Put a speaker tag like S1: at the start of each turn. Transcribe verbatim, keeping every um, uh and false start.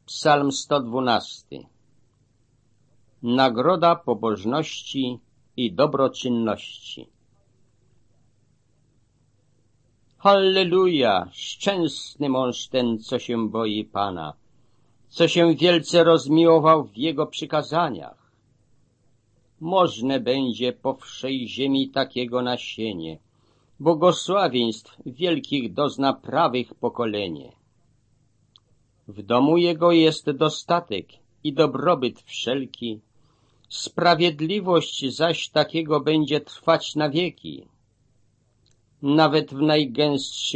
S1: Psalm sto dwunasty. Nagroda pobożności i dobroczynności. Halleluja! Szczęsny mąż ten, co się boi Pana, co się wielce rozmiłował w Jego przykazaniach. Możne będzie po wszej ziemi takiego nasienie, błogosławieństw wielkich dozna prawych pokolenie. W domu jego jest dostatek i dobrobyt wszelki, sprawiedliwość zaś takiego będzie trwać na wieki. Nawet w najgęstszych